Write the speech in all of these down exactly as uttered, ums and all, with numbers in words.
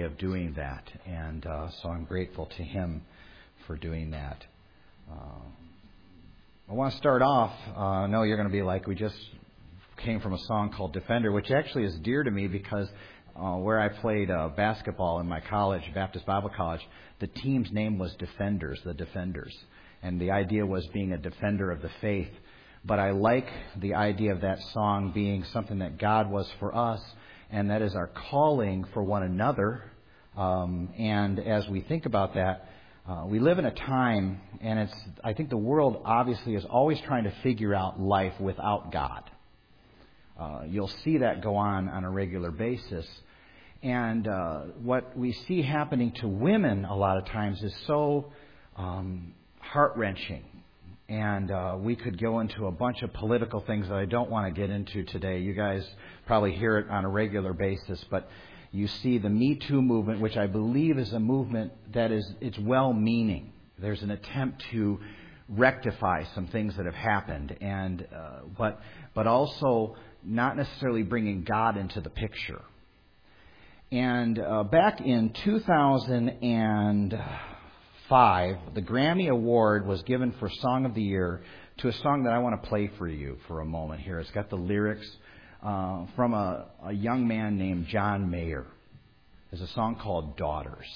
of doing that. And uh, so I'm grateful to him for doing that. Uh, I want to start off, uh, I know you're going to be like, we just came from a song called Defender, which actually is dear to me because uh, where I played uh, basketball in my college, Baptist Bible College, the team's name was Defenders, the Defenders. And the idea was being a defender of the faith. But I like the idea of that song being something that God was for us, and that is our calling for one another. Um, and as we think about that, uh, we live in a time, and it's I think the world obviously is always trying to figure out life without God. Uh, you'll see that go on on a regular basis. And uh, what we see happening to women a lot of times is so um, heart-wrenching. And uh, we could go into a bunch of political things that I don't want to get into today. You guys probably hear it on a regular basis, but you see the Me Too movement, which I believe is a movement that is it's well-meaning. There's an attempt to rectify some things that have happened, and uh, but but also not necessarily bringing God into the picture. And uh, back in two thousand five, the Grammy Award was given for Song of the Year to a song that I want to play for you for a moment here. It's got the lyrics uh, from a, a young man named John Mayer. It's a song called Daughters.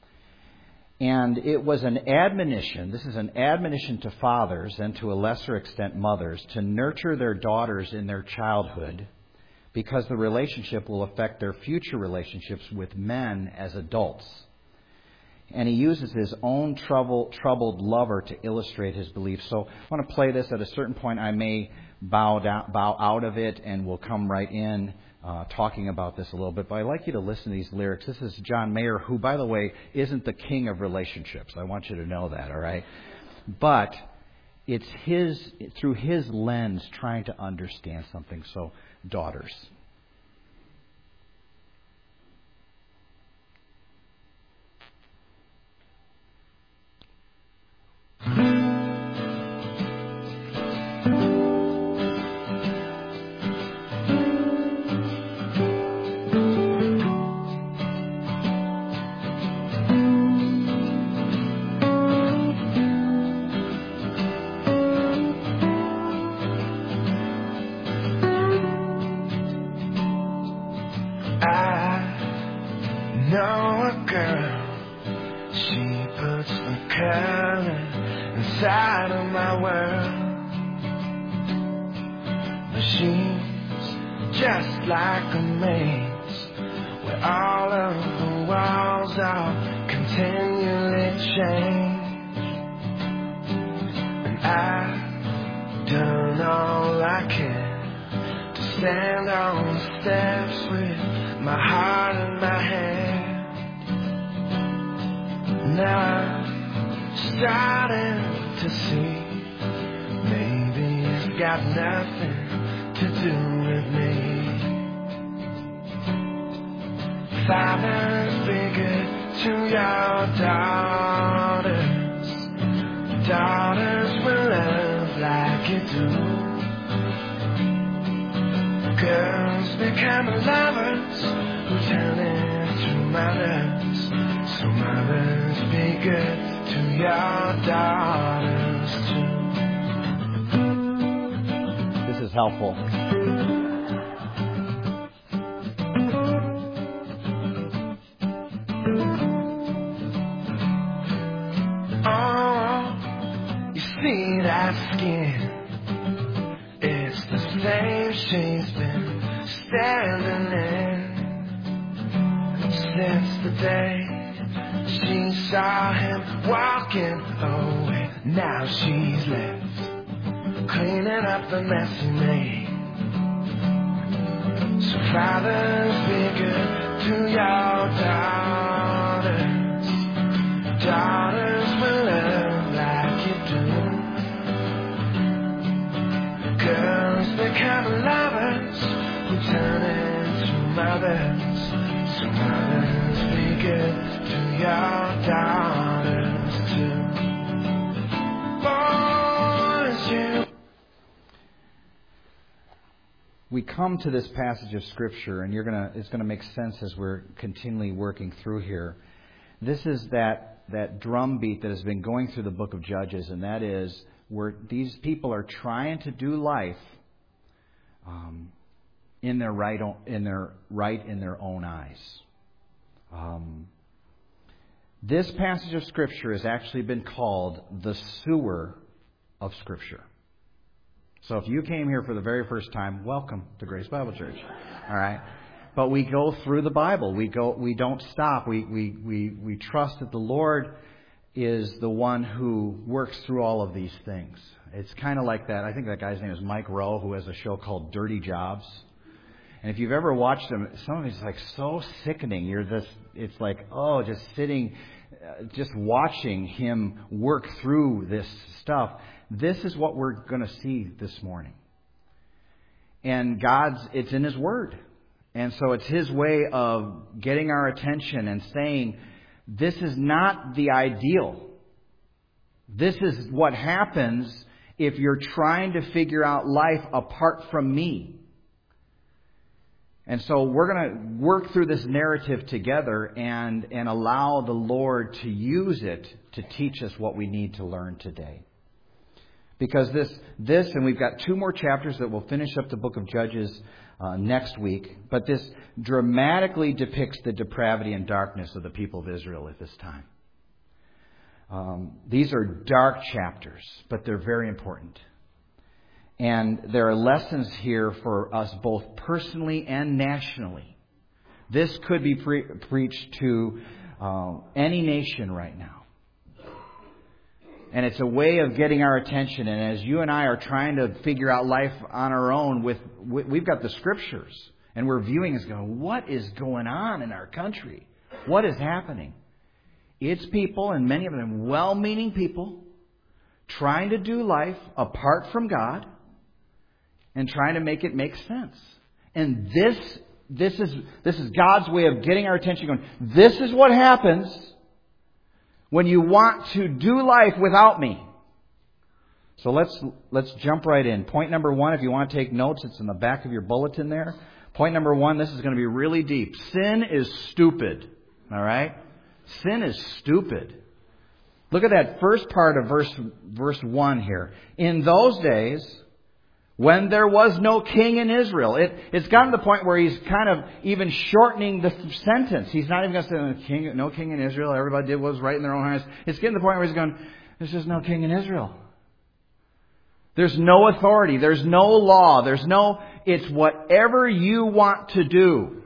And it was an admonition, this is an admonition to fathers and to a lesser extent mothers to nurture their daughters in their childhood because the relationship will affect their future relationships with men as adults. And he uses his own trouble, troubled lover to illustrate his beliefs. So I want to play this. At a certain point, I may bow down, bow out of it, and we'll come right in uh, talking about this a little bit. But I'd like you to listen to these lyrics. This is John Mayer, who, by the way, isn't the king of relationships. I want you to know that, all right? But it's his through his lens trying to understand something. So, daughters. Helpful. Oh, you see that skin? It's the same she's been standing in since the day she saw him walking away. Now she's left cleaning up the mess he made. So fathers, be good to your daughters. Daughters will love like you do. Girls become lovers who turn into mothers. So mothers, be good to your daughters too. Boys, you we come to this passage of Scripture, and you're gonna it's going to make sense as we're continually working through here. This is that, that drumbeat that has been going through the book of Judges, and that is where these people are trying to do life um, in their right in their right in their own eyes. Um, this passage of Scripture has actually been called the sewer of Scripture. So if you came here for the very first time, welcome to Grace Bible Church. All right. But we go through the Bible. We go. We don't stop. We we we we trust that the Lord is the one who works through all of these things. It's kind of like that. I think that guy's name is Mike Rowe, who has a show called Dirty Jobs. And if you've ever watched him, some of it's like so sickening. You're just, it's like, oh, just sitting, uh, just watching him work through this stuff. This is what we're going to see this morning. And God's, it's in His Word. And so it's His way of getting our attention and saying, this is not the ideal. This is what happens if you're trying to figure out life apart from me. And so we're going to work through this narrative together and, and allow the Lord to use it to teach us what we need to learn today. Because this, this, and we've got two more chapters that will finish up the book of Judges uh, next week. But this dramatically depicts the depravity and darkness of the people of Israel at this time. Um, these are dark chapters, but they're very important. And there are lessons here for us both personally and nationally. This could be pre- preached to uh, any nation right now. And it's a way of getting our attention. And as you and I are trying to figure out life on our own, with we've got the Scriptures. And we're viewing as going, what is going on in our country? What is happening? It's people, and many of them well-meaning people, trying to do life apart from God and trying to make it make sense. And this, this is this is God's way of getting our attention going, this is what happens when you want to do life without me. So let's let's jump right in. Point number one, if you want to take notes, it's in the back of your bulletin there. Point number one, this is going to be really deep. Sin is stupid. All right? Sin is stupid. Look at that first part of verse verse one here. In those days, when there was no king in Israel. It, it's gotten to the point where he's kind of even shortening the sentence. He's not even going to say, king, no king in Israel. Everybody did what was right in their own eyes. It's getting to the point where he's going, there's just no king in Israel. There's no authority. There's no law. There's no, it's whatever you want to do.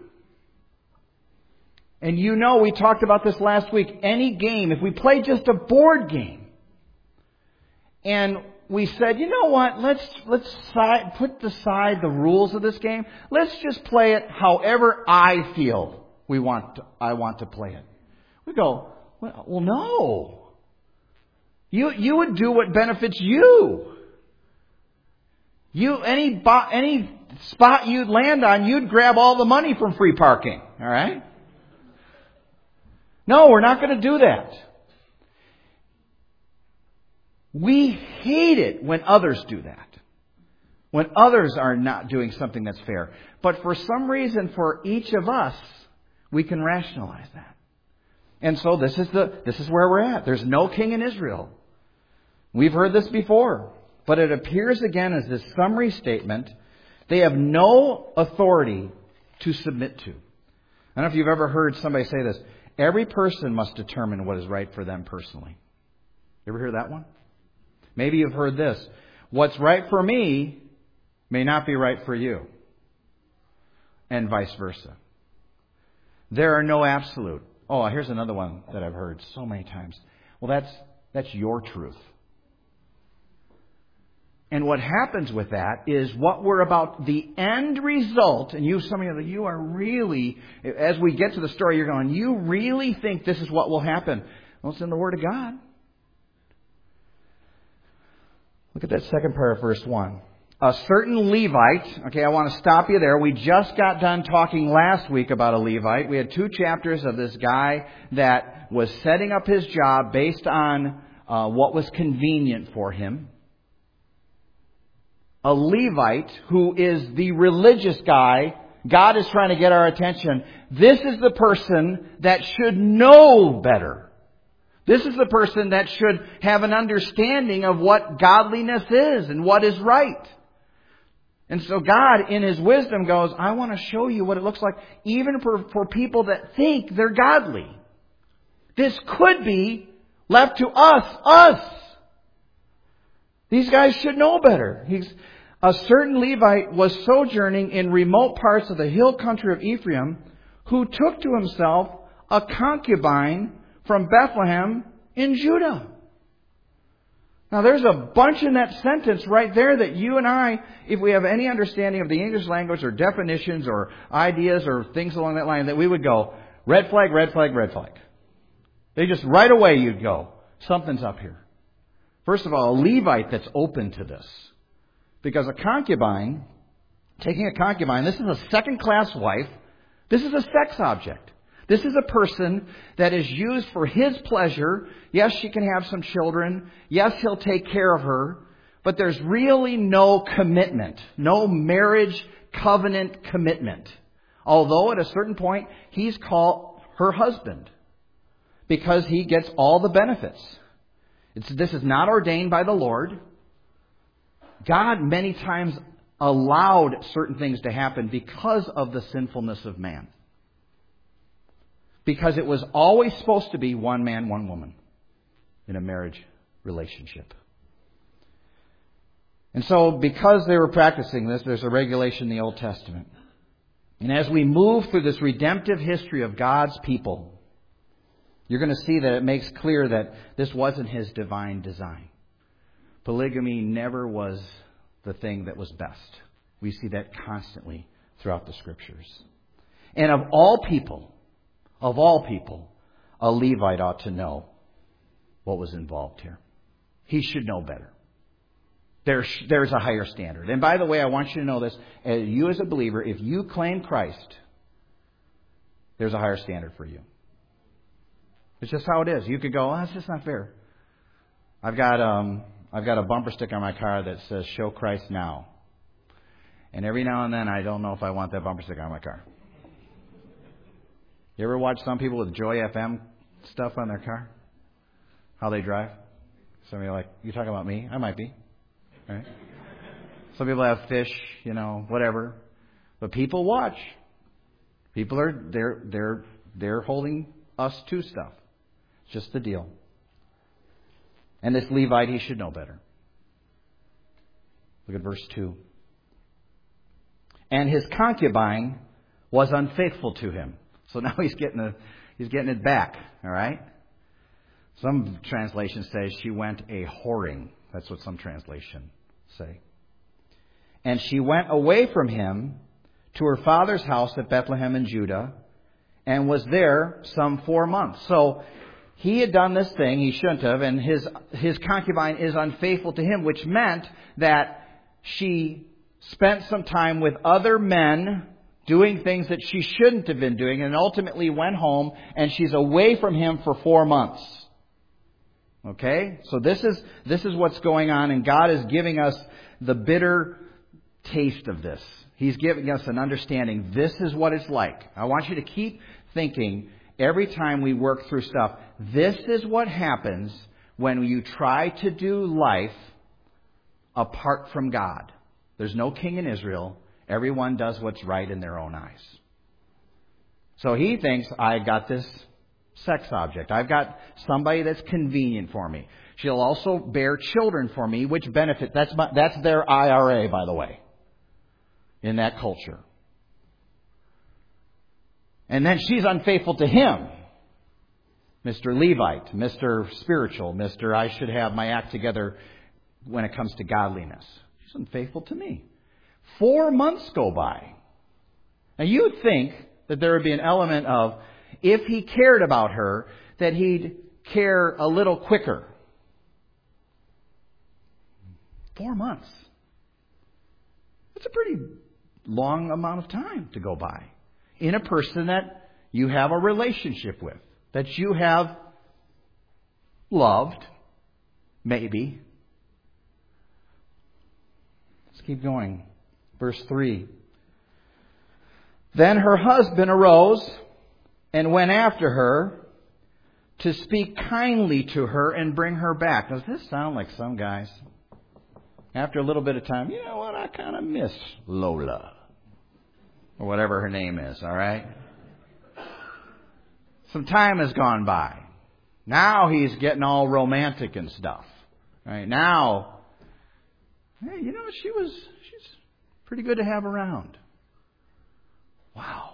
And you know, we talked about this last week. Any game, if we play just a board game, and we said, you know what, let's let's side, put aside the rules of this game. Let's just play it however I feel we want to, I want to play it. We go, well, well no. You you would do what benefits you. You any bo- any spot you'd land on, you'd grab all the money from free parking. All right? No, we're not going to do that. We hate it when others do that. When others are not doing something that's fair. But for some reason, for each of us, we can rationalize that. And so this is the this is where we're at. There's no king in Israel. We've heard this before. But it appears again as this summary statement. They have no authority to submit to. I don't know if you've ever heard somebody say this. Every person must determine what is right for them personally. You ever hear that one? Maybe you've heard this. What's right for me may not be right for you. And vice versa. There are no absolute. Oh, here's another one that I've heard so many times. Well, that's that's your truth. And what happens with that is what we're about, the end result, and you, some of you, you are really, as we get to the story, you're going, you really think this is what will happen. Well, it's in the Word of God. Look at that second part of verse one. A certain Levite, okay, I want to stop you there. We just got done talking last week about a Levite. We had two chapters of this guy that was setting up his job based on uh, what was convenient for him. a Levite who is the religious guy. God is trying to get our attention. This is the person that should know better. This is the person that should have an understanding of what godliness is and what is right. And so God, in His wisdom, goes, I want to show you what it looks like, even for, for people that think they're godly. This could be left to us, us. These guys should know better. He's, a certain Levite was sojourning in remote parts of the hill country of Ephraim, who took to himself a concubine from Bethlehem in Judah. Now there's a bunch in that sentence right there that you and I, if we have any understanding of the English language or definitions or ideas or things along that line, that we would go, red flag, red flag, red flag. They just, right away you'd go, something's up here. First of all, a Levite that's open to this. Because a concubine, taking a concubine, this is a second-class wife. This is a sex object. This is a person that is used for his pleasure. Yes, she can have some children. Yes, he'll take care of her. But there's really no commitment. No marriage covenant commitment. Although at a certain point, he's called her husband. Because he gets all the benefits. It's, this is not ordained by the Lord. God many times allowed certain things to happen because of the sinfulness of man. Because it was always supposed to be one man, one woman in a marriage relationship. And so because they were practicing this, there's a regulation in the Old Testament. And as we move through this redemptive history of God's people, you're going to see that it makes clear that this wasn't His divine design. Polygamy never was the thing that was best. We see that constantly throughout the Scriptures. And of all people, of all people, a Levite ought to know what was involved here. He should know better. There's, there's a higher standard. And by the way, I want you to know this. As you as a believer, if you claim Christ, there's a higher standard for you. It's just how it is. You could go, oh, that's just not fair. I've got um, I've got a bumper sticker on my car that says, show Christ now. And every now and then, I don't know if I want that bumper sticker on my car. You ever watch some people with Joy F M stuff on their car? How they drive? Some of you are like, you talking about me? I might be. Right? Some people have fish, you know, whatever. But people watch. People are, they're, they're, they're holding us to stuff. It's just the deal. And this Levite, he should know better. Look at verse two. And his concubine was unfaithful to him. So now he's getting a, he's getting it back. All right. Some translations say she went a whoring. That's what some translations say. And she went away from him to her father's house at Bethlehem in Judah, and was there some four months. So he had done this thing he shouldn't have, and his his concubine is unfaithful to him, which meant that she spent some time with other men doing things that she shouldn't have been doing, and ultimately went home, and she's away from him for four months. Okay? So this is this is what's going on, and God is giving us the bitter taste of this. He's giving us an understanding. This is what it's like. I want you to keep thinking every time we work through stuff, this is what happens when you try to do life apart from God. There's no king in Israel. Everyone does what's right in their own eyes. So he thinks, I got this sex object. I've got somebody that's convenient for me. She'll also bear children for me, which benefit. That's my, that's their I R A, by the way, in that culture. And then she's unfaithful to him. Mister Levite, Mister Spiritual, Mister I should have my act together when it comes to godliness. She's unfaithful to me. Four months go by. Now you'd think that there would be an element of, if he cared about her, that he'd care a little quicker. Four months. That's a pretty long amount of time to go by in a person that you have a relationship with, that you have loved, maybe. Let's keep going. Verse three. Then her husband arose and went after her to speak kindly to her and bring her back. Does this sound like some guys? After a little bit of time, you know what, I kind of miss Lola. Or whatever her name is, all right? Some time has gone by. Now he's getting all romantic and stuff. Right? Now, hey, you know, she was, she's pretty good to have around. Wow.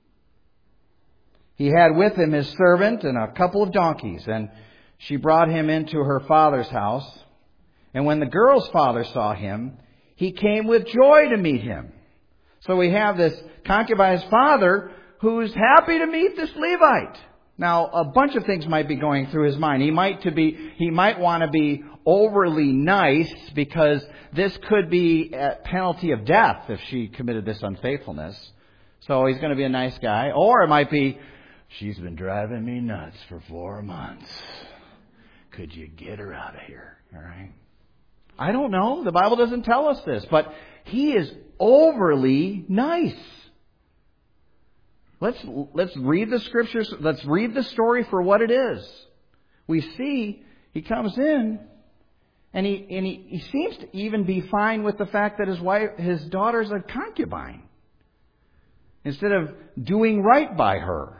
He had with him his servant and a couple of donkeys, and she brought him into her father's house. And when the girl's father saw him, he came with joy to meet him. So we have this concubine's father who's happy to meet this Levite. Now, a bunch of things might be going through his mind. He might to be, he might want to be overly nice because this could be a penalty of death if she committed this unfaithfulness. So he's going to be a nice guy. Or it might be, she's been driving me nuts for four months. Could you get her out of here? All right. I don't know. The Bible doesn't tell us this, but he is overly nice. Let's let's read the scriptures. Let's read the story for what it is. We see he comes in, and he and he, he seems to even be fine with the fact that his wife, his daughter's a concubine, instead of doing right by her.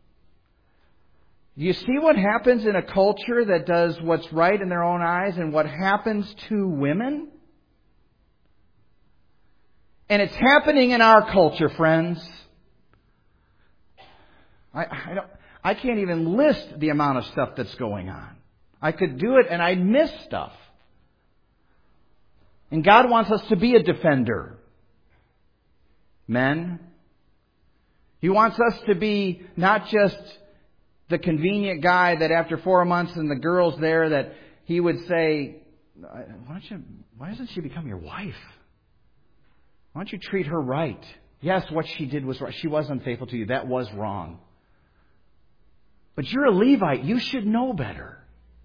You see what happens in a culture that does what's right in their own eyes and what happens to women? And it's happening in our culture, friends. I, I, don't, I can't even list the amount of stuff that's going on. I could do it and I'd miss stuff. And God wants us to be a defender. Men. He wants us to be not just the convenient guy that after four months and the girl's there that he would say, why don't you, why doesn't she become your wife? Why don't you treat her right? Yes, what she did was right. She was unfaithful to you. That was wrong. But you're a Levite. You should know better.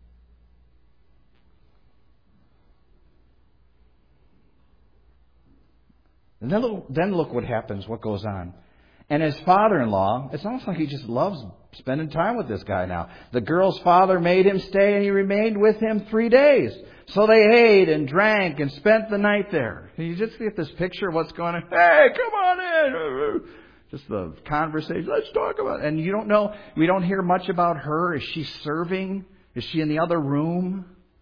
And then look, then look what happens, what goes on. And his father-in-law, it's almost like he just loves spending time with this guy now. The girl's father made him stay, and he remained with him three days. So they ate and drank and spent the night there. Can you just get this picture of what's going on? Hey, come on in. Just the conversation. Let's talk about it. And you don't know, we don't hear much about her. Is she serving? Is she in the other room?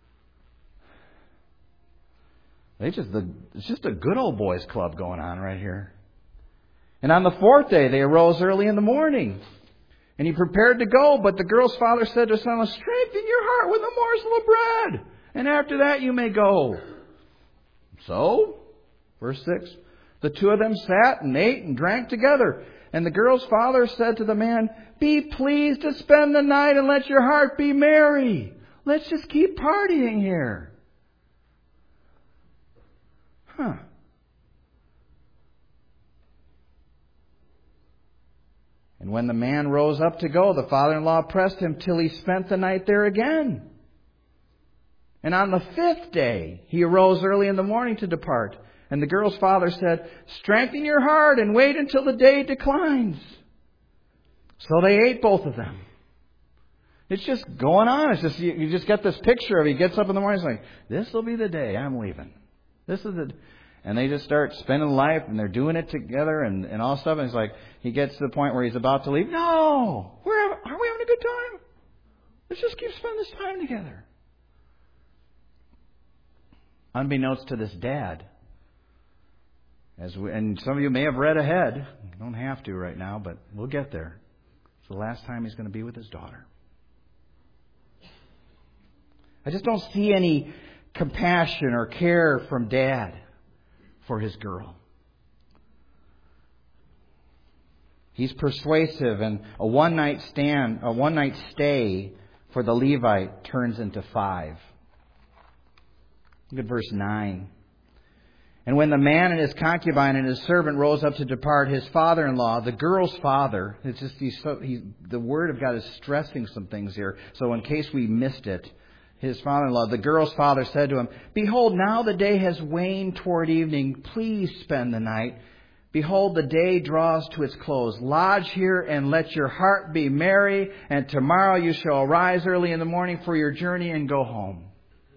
They just the, it's just a good old boys club going on right here. And on the fourth day, they arose early in the morning. And he prepared to go, but the girl's father said to his son, strengthen your heart with a morsel of bread, and after that you may go. So, verse six, the two of them sat and ate and drank together. And the girl's father said to the man, be pleased to spend the night and let your heart be merry. Let's just keep partying here. Huh. And when the man rose up to go, the father-in-law pressed him till he spent the night there again. And on the fifth day, he arose early in the morning to depart. And the girl's father said, strengthen your heart and wait until the day declines. So they ate both of them. It's just going on. It's just, you, you just get this picture of he gets up in the morning and he's like, this will be the day I'm leaving. This is the... And they just start spending life, and they're doing it together, and, and all stuff. And it's like he gets to the point where he's about to leave. No, we're having, aren't we having a good time? Let's just keep spending this time together. Unbeknownst to this dad, as we, and some of you may have read ahead. You don't have to right now, but we'll get there. It's the last time he's going to be with his daughter. I just don't see any compassion or care from Dad for his girl. He's persuasive, and a one night stand, a one night stay for the Levite turns into five. Look at verse nine. And when the man and his concubine and his servant rose up to depart, his father-in-law, the girl's father, it's just he's so, he, the Word of God is stressing some things here. So in case we missed it, his father-in-law, the girl's father said to him, "Behold, now the day has waned toward evening. Please spend the night. Behold, the day draws to its close. Lodge here and let your heart be merry, and tomorrow you shall arise early in the morning for your journey and go home."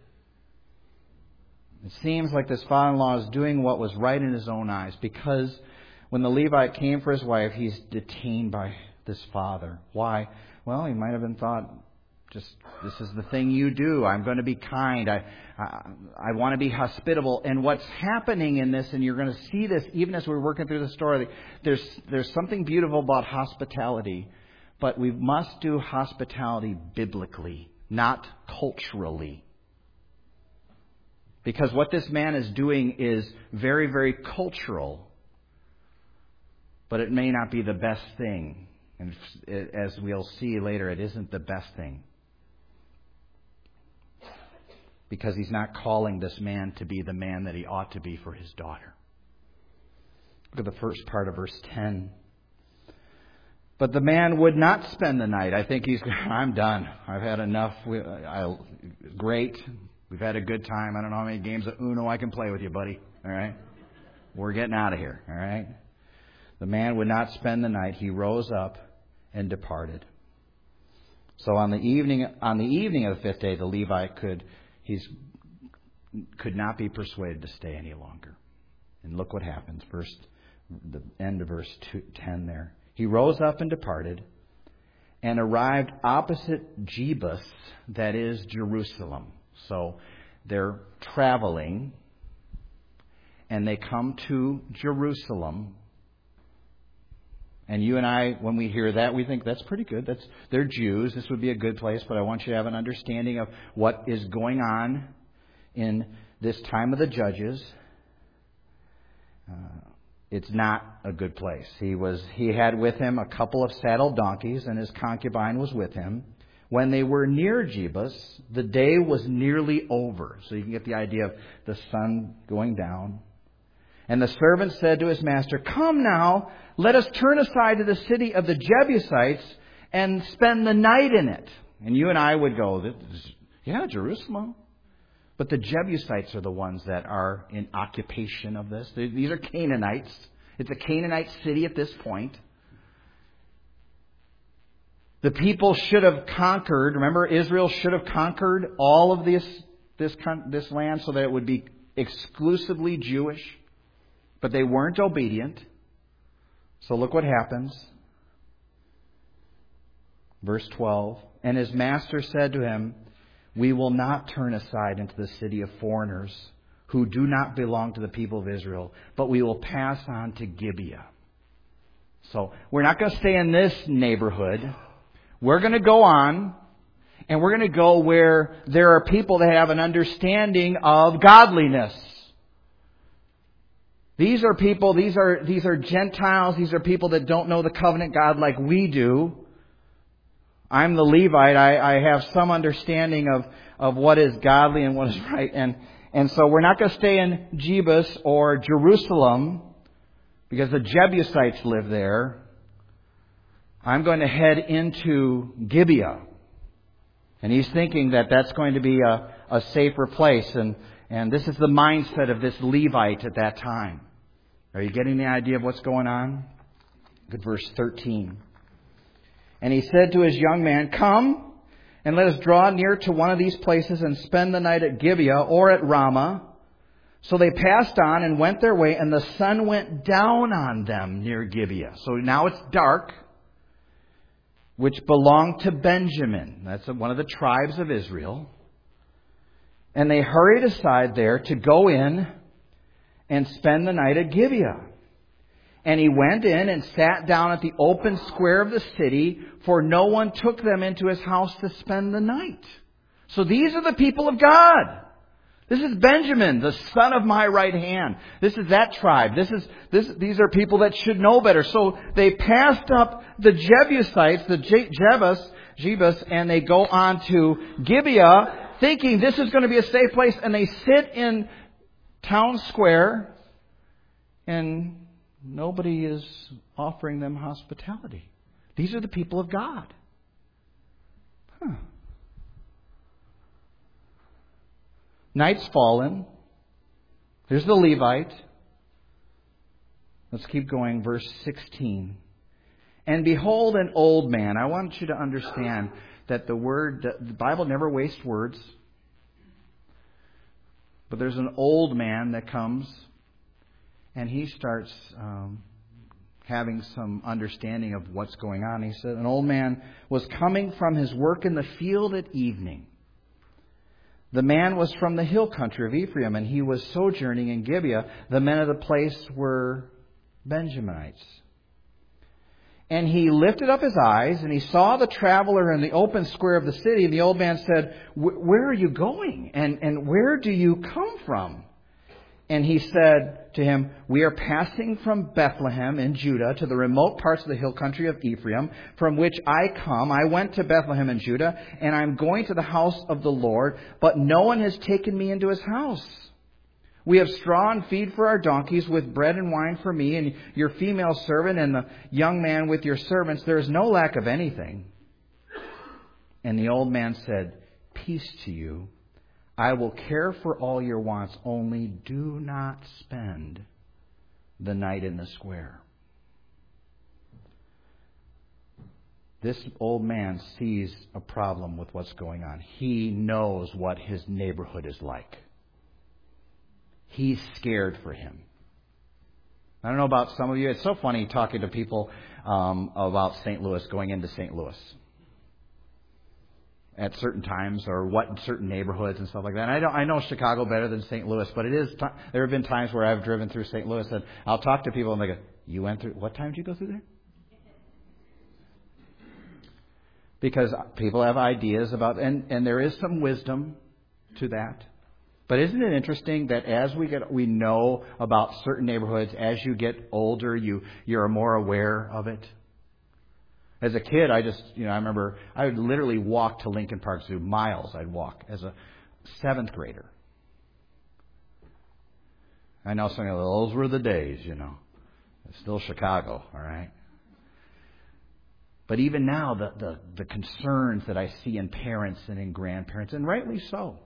It seems like this father-in-law is doing what was right in his own eyes, because when the Levite came for his wife, he's detained by this father. Why? Well, he might have been thought, just, this is the thing you do. I'm going to be kind. I, I, I want to be hospitable. And what's happening in this, and you're going to see this even as we're working through the story, there's, there's something beautiful about hospitality. But we must do hospitality biblically, not culturally. Because what this man is doing is very, very cultural. But it may not be the best thing. And as we'll see later, it isn't the best thing. Because he's not calling this man to be the man that he ought to be for his daughter. Look at the first part of verse ten. But the man would not spend the night. I think he's, I'm done. I've had enough. We, I, great. We've had a good time. I don't know how many games of Uno I can play with you, buddy. All right? We're getting out of here. All right? The man would not spend the night. He rose up and departed. So on the evening on the evening of the fifth day, the Levite could he's could not be persuaded to stay any longer. And look what happens. Verse the end of verse two, ten there. He rose up and departed, and arrived opposite Jebus, that is Jerusalem. So they're traveling, and they come to Jerusalem. And you and I, when we hear that, we think that's pretty good. That's they're Jews. This would be a good place. But I want you to have an understanding of what is going on in this time of the Judges. Uh, it's not a good place. He was he had with him a couple of saddled donkeys, and his concubine was with him. When they were near Jebus, the day was nearly over. So you can get the idea of the sun going down. And the servant said to his master, "Come now, let us turn aside to the city of the Jebusites and spend the night in it." And you and I would go, yeah, Jerusalem. But the Jebusites are the ones that are in occupation of this. These are Canaanites. It's a Canaanite city at this point. The people should have conquered. Remember, Israel should have conquered all of this, this, this land so that it would be exclusively Jewish. But they weren't obedient. So look what happens. Verse twelve. And his master said to him, "We will not turn aside into the city of foreigners who do not belong to the people of Israel, but we will pass on to Gibeah." So we're not going to stay in this neighborhood. We're going to go on, and we're going to go where there are people that have an understanding of godliness. These are people, these are these are Gentiles, these are people that don't know the covenant God like we do. I'm the Levite. I, I have some understanding of, of what is godly and what is right. And, and so we're not going to stay in Jebus or Jerusalem because the Jebusites live there. I'm going to head into Gibeah. And he's thinking that that's going to be a, a safer place. And, and this is the mindset of this Levite at that time. Are you getting the idea of what's going on? Look at verse thirteen. And he said to his young man, "Come, and let us draw near to one of these places and spend the night at Gibeah or at Ramah." So they passed on and went their way, and the sun went down on them near Gibeah. So now it's dark, which belonged to Benjamin. That's one of the tribes of Israel. And they hurried aside there to go in and spend the night at Gibeah. And he went in and sat down at the open square of the city, for no one took them into his house to spend the night. So these are the people of God. This is Benjamin, the son of my right hand. This is that tribe. This is this. These are people that should know better. So they passed up the Jebusites, the Je- Jebus, Jebus, and they go on to Gibeah, thinking this is going to be a safe place. And they sit in town square, and nobody is offering them hospitality. These are the people of God. Huh. Night's fallen. There's the Levite. Let's keep going. Verse sixteen. And behold, an old man. I want you to understand that the word, the Bible never wastes words. But there's an old man that comes, and he starts um, having some understanding of what's going on. He said, an old man was coming from his work in the field at evening. The man was from the hill country of Ephraim, and he was sojourning in Gibeah. The men of the place were Benjaminites. And he lifted up his eyes, and he saw the traveler in the open square of the city. And the old man said, where are you going? And, and where do you come from? And he said to him, we are passing from Bethlehem in Judah to the remote parts of the hill country of Ephraim, from which I come. I went to Bethlehem in Judah, and I'm going to the house of the Lord, but no one has taken me into his house. We have straw and feed for our donkeys, with bread and wine for me, and your female servant and the young man with your servants. There is no lack of anything. And the old man said, peace to you. I will care for all your wants, only do not spend the night in the square. This old man sees a problem with what's going on. He knows what his neighborhood is like. He's scared for him. I don't know about some of you. It's so funny talking to people um, about Saint Louis, going into Saint Louis at certain times, or what certain neighborhoods and stuff like that. And I don't, I know Chicago better than Saint Louis, but it is. T- there have been times where I've driven through Saint Louis, and I'll talk to people, and they go, "You went through? What time did you go through there?" Because people have ideas about, and, and there is some wisdom to that. But isn't it interesting that as we get, we know about certain neighborhoods, as you get older, you you're more aware of it. As a kid, I just, you know, I remember I would literally walk to Lincoln Park Zoo, miles I'd walk as a seventh grader. I know some of those were the days, you know. It's still Chicago, all right? But even now, the, the, the concerns that I see in parents and in grandparents, and rightly so.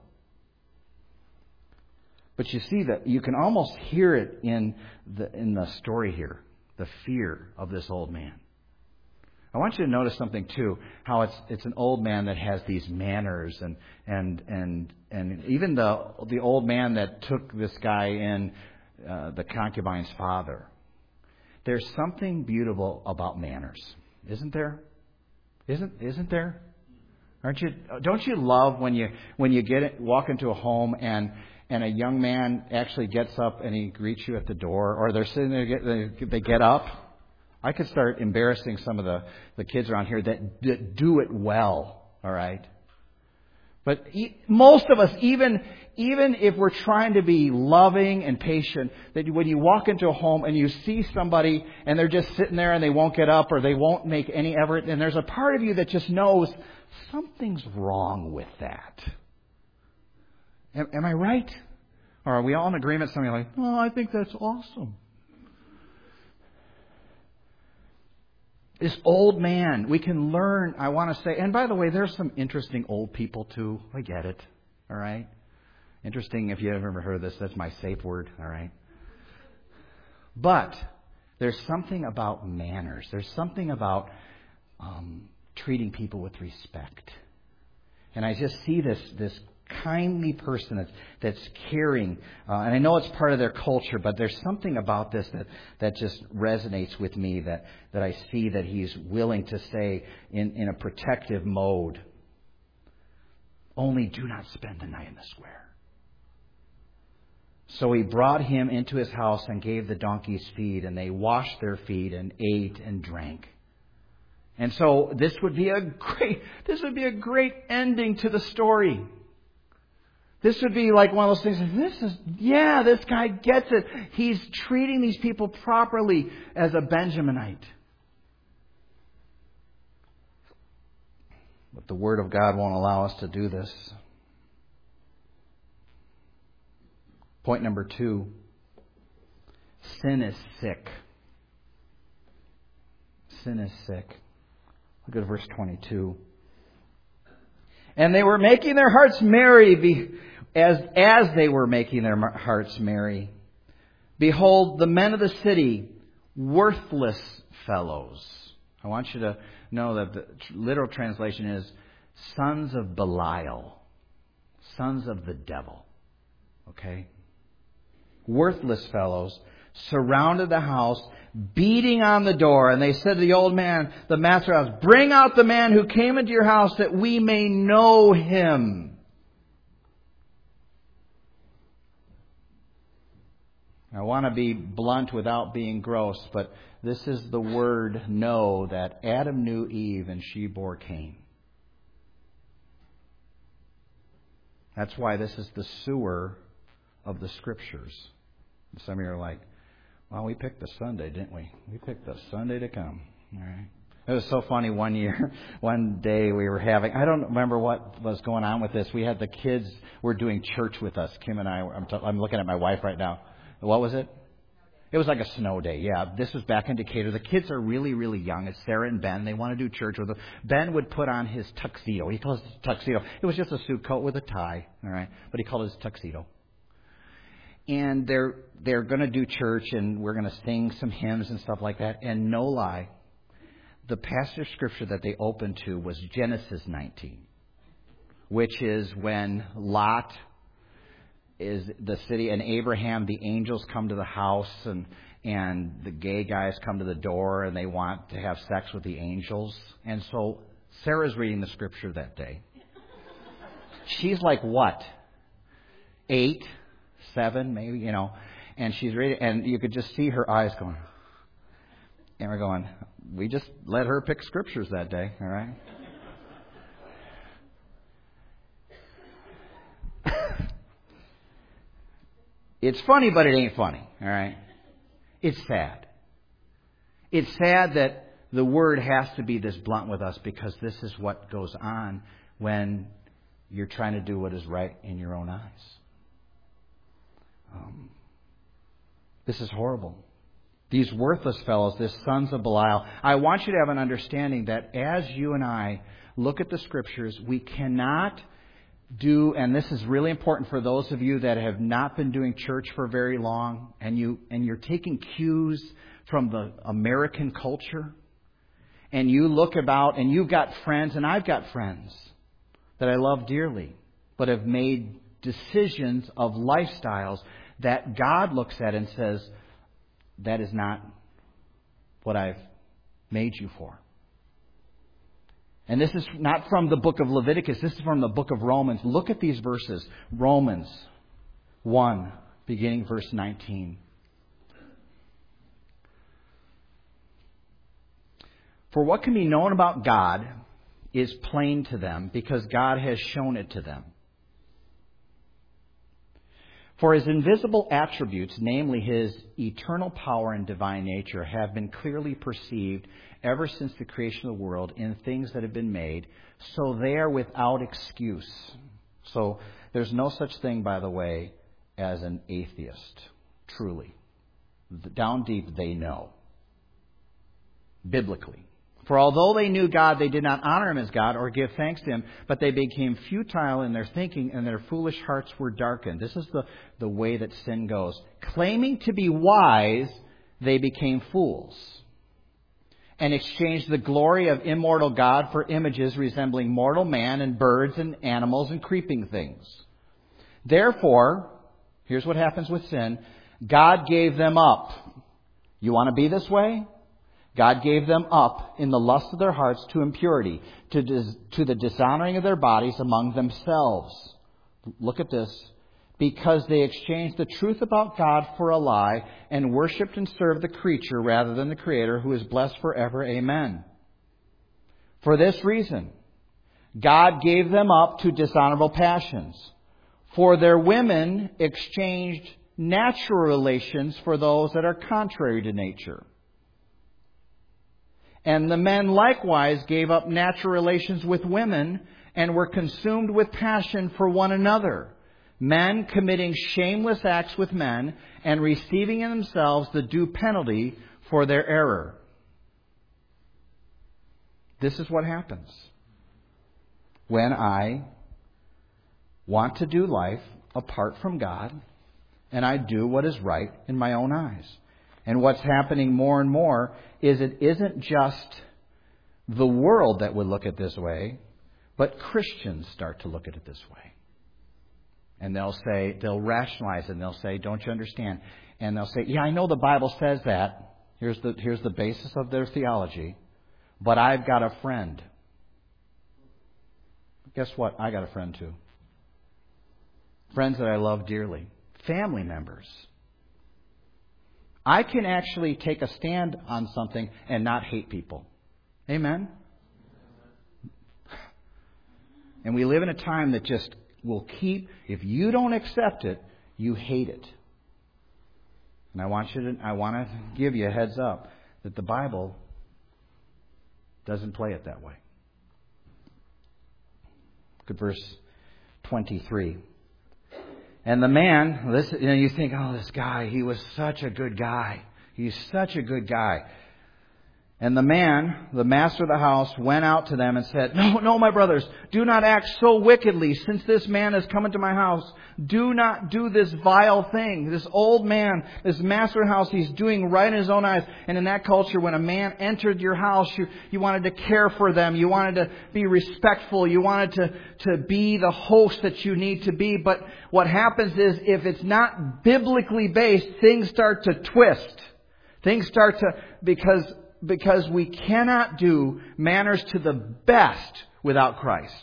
But you see that you can almost hear it in the in the story here, the fear of this old man. I want you to notice something too, how it's it's an old man that has these manners, and and and and even the the old man that took this guy in, uh, the concubine's father. There's something beautiful about manners, isn't there? Isn't isn't there? Aren't you? Don't you love when you when you get it, walk into a home and and a young man actually gets up and he greets you at the door, or they're sitting there, they, they get up. I could start embarrassing some of the, the kids around here that, that do it well, all right? But e- most of us, even, even if we're trying to be loving and patient, that when you walk into a home and you see somebody and they're just sitting there and they won't get up or they won't make any effort, and there's a part of you that just knows something's wrong with that. Am, am I right? Or are we all in agreement? Something like, oh, I think that's awesome. This old man, we can learn, I want to say, and by the way, there's some interesting old people too. I get it. All right? Interesting, if you ever heard of this, that's my safe word. All right? But there's something about manners. There's something about um, treating people with respect. And I just see this this kindly person that's, that's caring. Uh, and I know it's part of their culture, but there's something about this that, that just resonates with me, that, that I see that he's willing to stay in, in a protective mode. Only do not spend the night in the square. So he brought him into his house and gave the donkeys feed, and they washed their feet and ate and drank. And so this would be a great, this would be a great ending to the story. This would be like one of those things. This is, yeah, this guy gets it. He's treating these people properly as a Benjaminite. But the Word of God won't allow us to do this. Point number two. Sin is sick. Sin is sick. Look at verse twenty-two. And they were making their hearts merry be, as, as they were making their hearts merry, behold, the men of the city, worthless fellows. I want you to know that the literal translation is sons of Belial, sons of the devil. Okay? Worthless fellows surrounded the house, beating on the door. And they said to the old man, the master of the house, bring out the man who came into your house that we may know him. I want to be blunt without being gross, but this is the word know that Adam knew Eve and she bore Cain. That's why this is the sewer of the Scriptures. Some of you are like, well, we picked the Sunday, didn't we? We picked the Sunday to come. All right. It was so funny one year, one day we were having, I don't remember what was going on with this. We had the kids were doing church with us. Kim and I, I'm, t- I'm looking at my wife right now. What was it? It was like a snow day. Yeah, this was back in Decatur. The kids are really, really young. It's Sarah and Ben. They want to do church with them. Ben would put on his tuxedo. He calls it tuxedo. It was just a suit coat with a tie, all right? But he called it his tuxedo. And they're they're going to do church, and we're going to sing some hymns and stuff like that. And no lie, the passage of Scripture that they opened to was Genesis nineteen, which is when Lot is the city, and Abraham, the angels come to the house, and and the gay guys come to the door, and they want to have sex with the angels. And so Sarah's reading the Scripture that day. She's like what? Eight? Seven, maybe, you know, and she's reading, and you could just see her eyes going, and we're going, we just let her pick scriptures that day, all right? It's funny, but it ain't funny, all right? It's sad. It's sad that the Word has to be this blunt with us, because this is what goes on when you're trying to do what is right in your own eyes. Um, this is horrible. These worthless fellows, these sons of Belial. I want you to have an understanding that as you and I look at the Scriptures, we cannot do, and this is really important for those of you that have not been doing church for very long, and you and you're taking cues from the American culture, and you look about, and you've got friends, and I've got friends that I love dearly, but have made decisions of lifestyles that God looks at and says, that is not what I've made you for. And this is not from the book of Leviticus. This is from the book of Romans. Look at these verses. Romans one, beginning verse nineteen. For what can be known about God is plain to them, because God has shown it to them. For His invisible attributes, namely His eternal power and divine nature, have been clearly perceived ever since the creation of the world in things that have been made, so they are without excuse. So there's no such thing, by the way, as an atheist, truly. Down deep, they know. Biblically. For although they knew God, they did not honor Him as God or give thanks to Him, but they became futile in their thinking, and their foolish hearts were darkened. This is the, the way that sin goes. Claiming to be wise, they became fools, and exchanged the glory of immortal God for images resembling mortal man and birds and animals and creeping things. Therefore, here's what happens with sin. God gave them up. You want to be this way? God gave them up in the lust of their hearts to impurity, to, dis- to the dishonoring of their bodies among themselves. Look at this. Because they exchanged the truth about God for a lie and worshipped and served the creature rather than the Creator, who is blessed forever. Amen. For this reason, God gave them up to dishonorable passions. For their women exchanged natural relations for those that are contrary to nature. And the men likewise gave up natural relations with women and were consumed with passion for one another, men committing shameless acts with men and receiving in themselves the due penalty for their error. This is what happens when I want to do life apart from God, and I do what is right in my own eyes. And what's happening more and more is it isn't just the world that would look at this way, but Christians start to look at it this way. And they'll say, they'll rationalize it, and they'll say, don't you understand? And they'll say, yeah, I know the Bible says that. Here's the, here's the basis of their theology. But I've got a friend. Guess what? I got a friend too. Friends that I love dearly. Family members. I can actually take a stand on something and not hate people. Amen? And we live in a time that just will keep, if you don't accept it, you hate it. And I want you to, I want to give you a heads up that the Bible doesn't play it that way. Look at verse twenty-three. And the man, this, you know, you think, oh, this guy, he was such a good guy. He's such a good guy. And the man, the master of the house, went out to them and said, No, no, my brothers, do not act so wickedly. Since this man has come into my house, do not do this vile thing. This old man, this master of the house, he's doing right in his own eyes. And in that culture, when a man entered your house, you, you wanted to care for them. You wanted to be respectful. You wanted to, to be the host that you need to be. But what happens is, if it's not biblically based, things start to twist. Things start to, because... Because we cannot do manners to the best without Christ.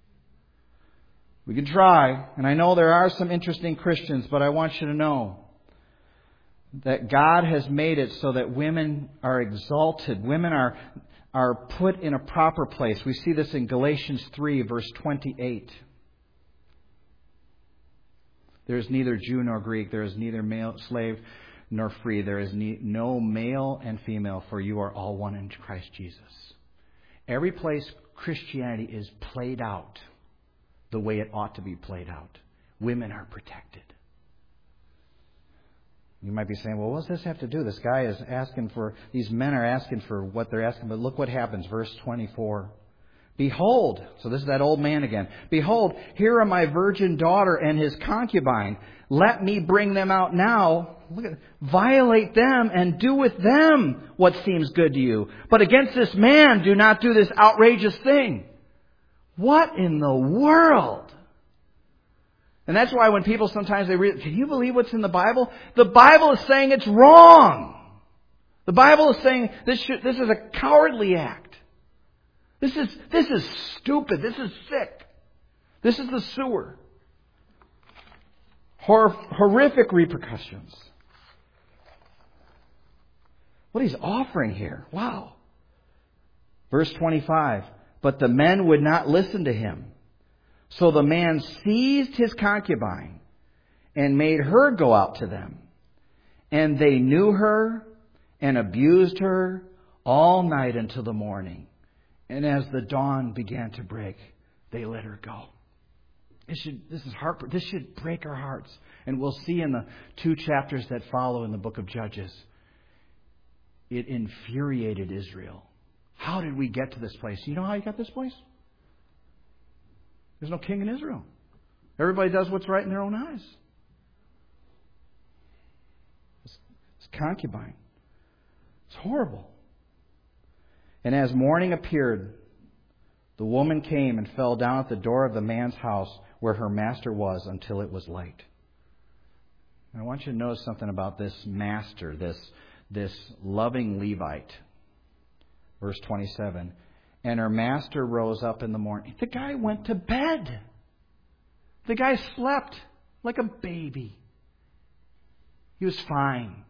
We can try, and I know there are some interesting Christians, but I want you to know that God has made it so that women are exalted. Women are, are put in a proper place. We see this in Galatians three, verse twenty-eight. There is neither Jew nor Greek. There is neither male, slave, nor free. There is no male and female, for you are all one in Christ Jesus. Every place Christianity is played out the way it ought to be played out, women are protected. You might be saying, well, what does this have to do? This guy is asking for, these men are asking for what they're asking, but look what happens. Verse twenty-four. Behold, so this is that old man again. Behold, here are my virgin daughter and his concubine. Let me bring them out now. Look at, violate them and do with them what seems good to you. But against this man, do not do this outrageous thing. What in the world? And that's why when people sometimes they read, can you believe what's in the Bible? The Bible is saying it's wrong. The Bible is saying this should, this is a cowardly act. This is, this is stupid. This is sick. This is the sewer. Hor- horrific repercussions. What he's offering here. Wow. Verse twenty-five. But the men would not listen to him. So the man seized his concubine and made her go out to them. And they knew her and abused her all night until the morning. And as the dawn began to break, they let her go. It should, this is heart, this should break our hearts. And we'll see in the two chapters that follow in the book of Judges. It infuriated Israel. How did we get to this place? You know how you got this place? There's no king in Israel. Everybody does what's right in their own eyes. It's, it's concubine. It's horrible. And as morning appeared, the woman came and fell down at the door of the man's house where her master was until it was light. And I want you to notice something about this master, this, this loving Levite. Verse twenty-seven. And her master rose up in the morning. The guy went to bed. The guy slept like a baby. He was fine.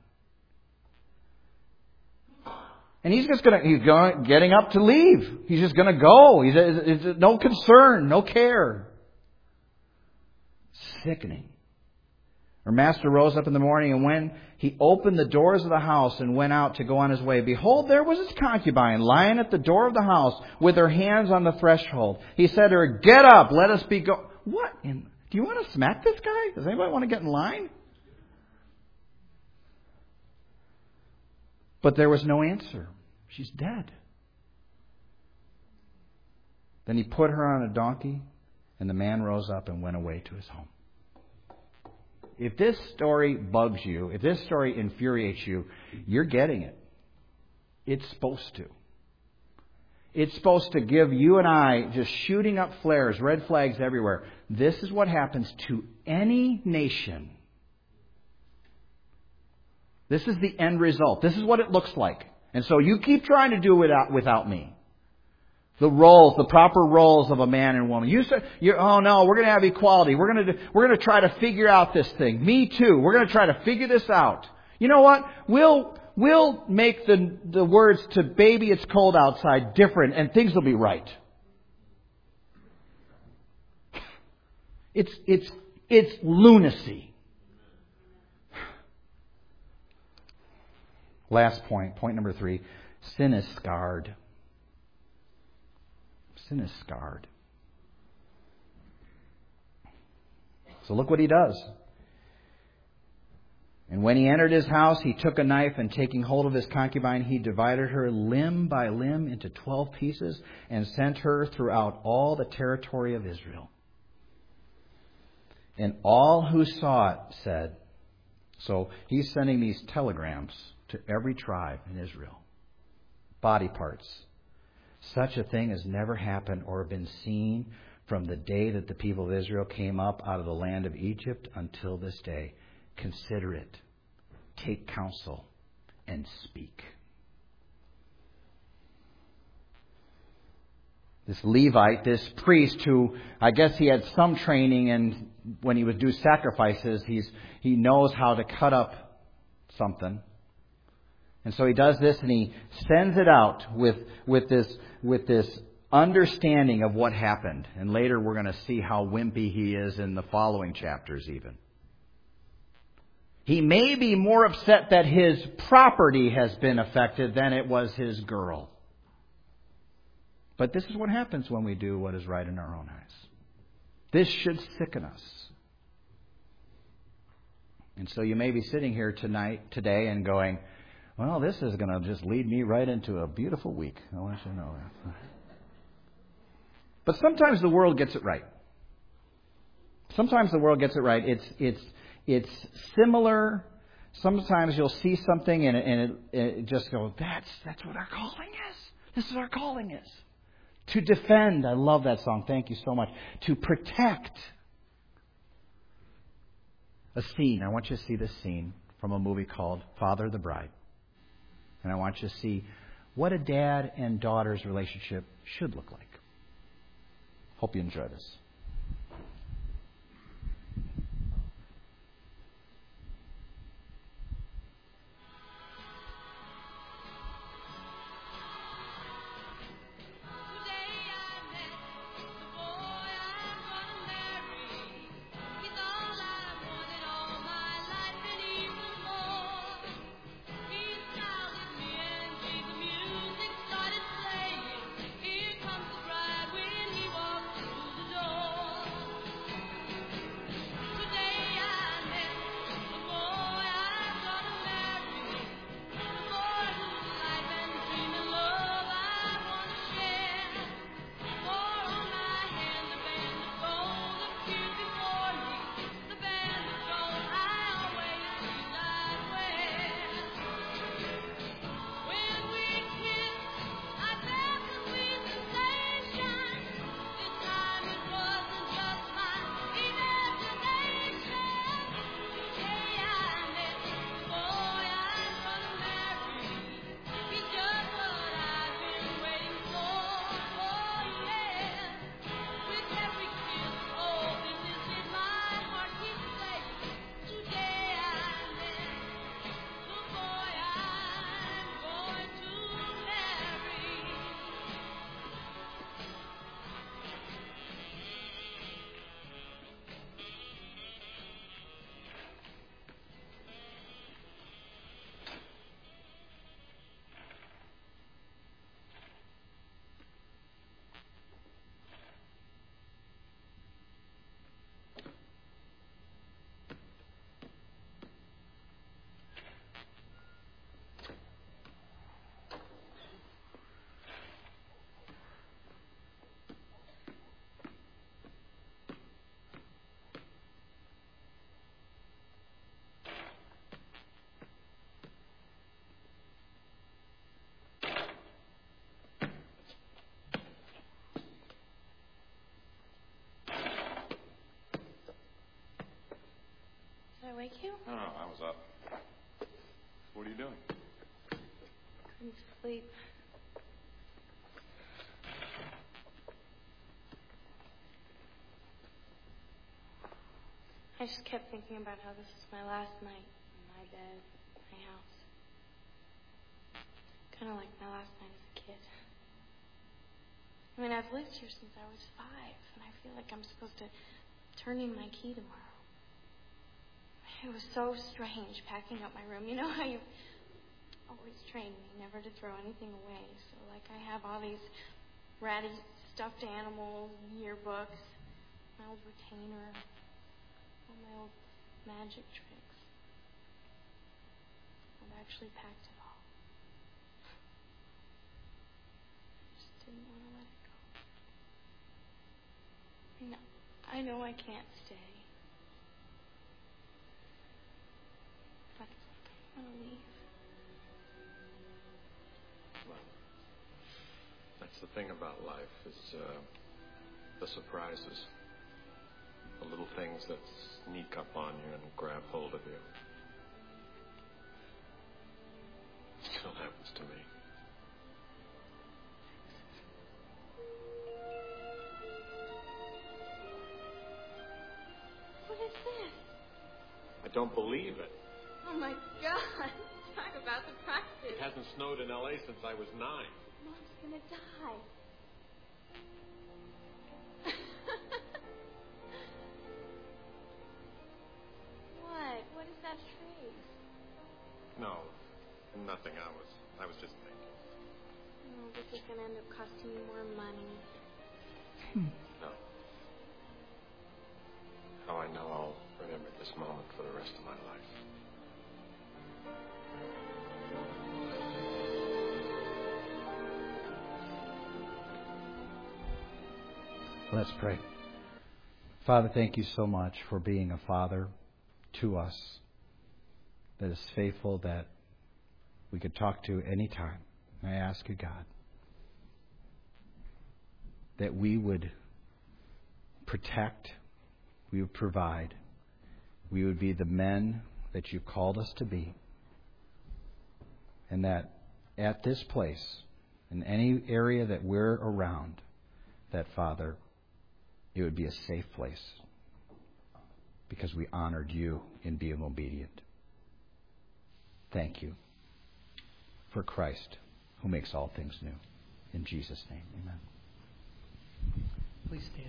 And he's just going to, he's going, getting up to leave. He's just going to go. He's, it's, it's, no concern, no care. Sickening. Her master rose up in the morning, and when he opened the doors of the house and went out to go on his way, behold, there was his concubine lying at the door of the house with her hands on the threshold. He said to her, get up, let us be go. What? In, do you want to smack this guy? Does anybody want to get in line? But there was no answer. She's dead. Then he put her on a donkey, and the man rose up and went away to his home. If this story bugs you, if this story infuriates you, you're getting it. It's supposed to. It's supposed to give you and I just shooting up flares, red flags everywhere. This is what happens to any nation. This is the end result. This is what it looks like. And so you keep trying to do it without, without me. The roles, the proper roles of a man and woman. You say, you're, oh no, we're going to have equality. We're going to do, we're going to try to figure out this thing. Me too. We're going to try to figure this out. You know what? We'll we'll make the the words to "baby, it's cold outside" different, and things will be right. It's it's it's lunacy. Last point, point number three: sin is scarred. Sin is scarred. So look what he does. And when he entered his house, he took a knife, and taking hold of his concubine, he divided her limb by limb into twelve pieces and sent her throughout all the territory of Israel. And all who saw it said, so he's sending these telegrams to every tribe in Israel. Body parts. Such a thing has never happened or been seen from the day that the people of Israel came up out of the land of Egypt until this day. Consider it. Take counsel and speak. This Levite, this priest who, I guess he had some training, and when he would do sacrifices, he's he knows how to cut up something. And so he does this, and he sends it out with with this with this understanding of what happened. And later we're going to see how wimpy he is in the following chapters even. He may be more upset that his property has been affected than it was his girl. But this is what happens when we do what is right in our own eyes. This should sicken us. And so you may be sitting here tonight, today, and going, well, this is going to just lead me right into a beautiful week. I want you to know that. But sometimes the world gets it right. Sometimes the world gets it right. It's it's it's similar. Sometimes you'll see something and it, and it, it just goes, that's that's what our calling is. This is what our calling is. To defend. I love that song. Thank you so much. To protect. A scene. I want you to see this scene from a movie called Father the Bride. And I want you to see what a dad and daughter's relationship should look like. Hope you enjoy this. Here comes the bride when he walks through the door. Oh, I was up. What are you doing? Couldn't sleep. I just kept thinking about how this is my last night in my bed, my house. Kind of like my last night as a kid. I mean, I've lived here since I was five, and I feel like I'm supposed to turn in my key tomorrow. It was so strange packing up my room. You know how you always trained me never to throw anything away. So, like, I have all these ratty stuffed animals, yearbooks, my old retainer, all my old magic tricks. I've actually packed it all. I just didn't want to let it go. I know, I know I can't stay. But I want to leave. Well, that's the thing about life, is uh, the surprises. The little things that sneak up on you and grab hold of you. It still happens to me. What is this? I don't believe it. Oh, my God. Talk about the practice. It hasn't snowed in L A since I was nine. Mom's gonna die. What? What is that face? No, nothing. I was, I was just thinking. Oh, this is gonna end up costing you more money. No. How I know I'll remember this moment for the rest of my life. Let's pray. Father, thank you so much for being a father to us that is faithful, that we could talk to any time. I ask you, God, that we would protect, we would provide, we would be the men that you called us to be, and that at this place, in any area that we're around, that, Father, it would be a safe place because we honored you in being obedient. Thank you for Christ, who makes all things new. In Jesus' name, amen. Please stand.